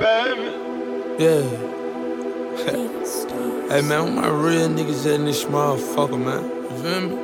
baby. Yeah. Hey, man, where my real niggas at in this motherfucker, man? You feel me?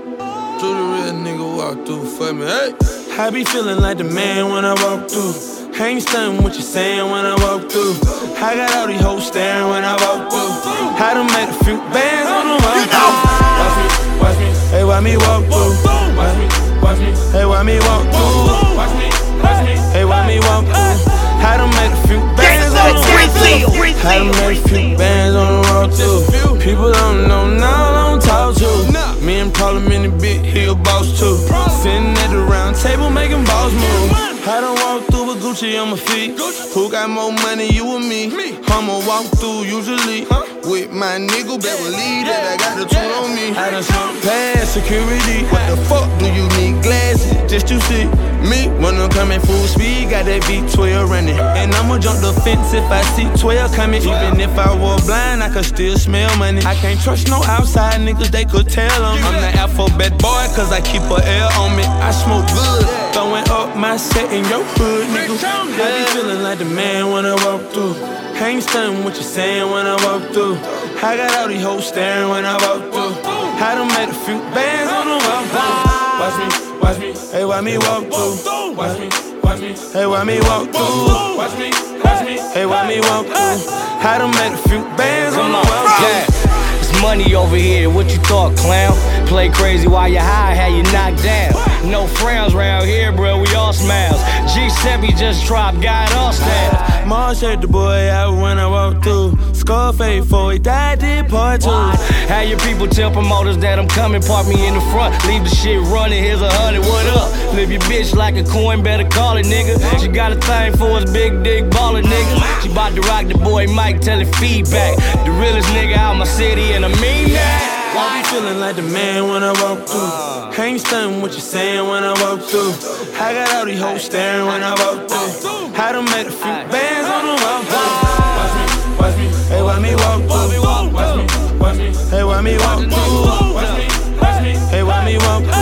Do the real nigga walk through for me, hey? I be feeling like the man when I walk through. I ain't stunning what you saying when I walk through. I got all these hoes staring when I walk through. I done made a few bands on the walk through. Watch me, hey, why me walk through? Watch me, hey, why me walk through? Watch me, hey, why me walk through? I done made a few bands on the walk through. I done made a few bands on the walk through. People don't know now, I don't talk to. Me and Parliament in the big, he a boss too. Sitting at the round table making balls move. I done walk through with Gucci on my feet. Who got more money, you or me? I'ma walk through usually with my nigga, better believe that I got the tool on me. I done swung past security. What the fuck do you need glasses just to see me? When I'm coming full speed, got that V12 running. And I'ma jump the fence if I see 12 coming. Even if I were blind, I could still smell money. I can't trust no outside niggas, they could tell on me. I'm the alphabet boy, cause I keep a L on me. I smoke good, throwing up my set in your hood, nigga. I be feeling like the man when I walk through. I ain't stunning what you saying when I walk through. I got all these hoes staring when I walk through. I done made a few bands on the walk through. Watch me, hey, why me walk through? Watch me, hey, why me walk through? Watch me, hey, why me walk through? I done made a few bands on the walk through. Money over here, what you thought, clown? Play crazy while you high, how you knocked down. No frowns round here, bro, we all smiles. G7 just dropped, got all styles. Marsh had the boy out when I walked through. Scarface 4, he died, did part 2. How your people tell promoters that I'm coming, park me in the front. Leave the shit running, here's 100, what up? Live your bitch like a coin, better call it, nigga. She got a thing for us, big dick baller, nigga. She bout to rock the boy Mike, tell it feedback. The realest nigga out my city, and I mean that. I be feeling like the man when I walk through. I ain't stunning what you saying when I walk through. I got all these hoes staring when I walk through. I done made a few bands on the walk through. Watch me, hey, why me walk through? Watch me, hey, why me walk through? Watch me, hey, why me walk through?